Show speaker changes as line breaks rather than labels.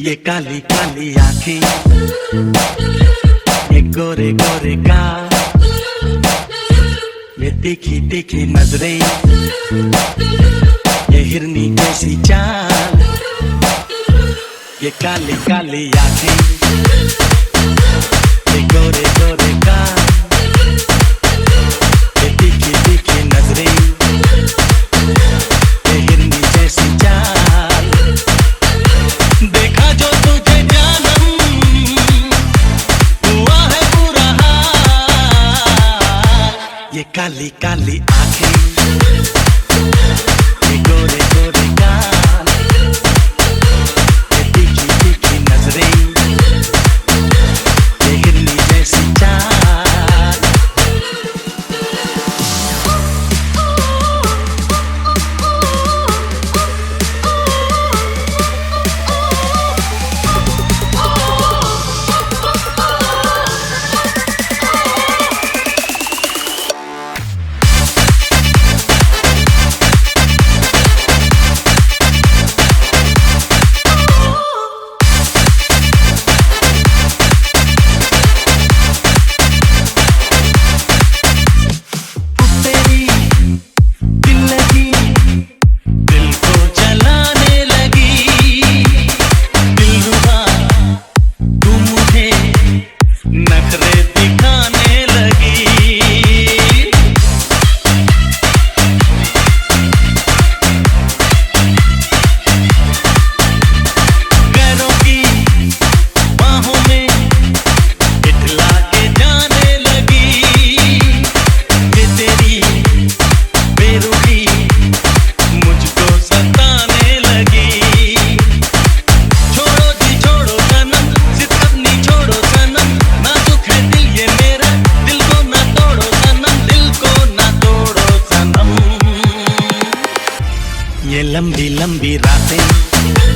ये काली काली आँखें, ये गोरे गोरे गाल, ये तीखी तीखी नजरें, ये हिरनी जैसी चाल। ये काली काली आँखें, ये गोरे गोरे गाल, ये तीखी तीखी नजरें, ये हिरनी जैसी चाल। देखा जो तुझे जानम, हुआ है बुरा हाल। ये काली काली आँखें, ये गोरे गोरे गाल, ये तीखी तीखी नजरें, ये हिरनी जैसी चाल। ये लंबी लंबी रातें,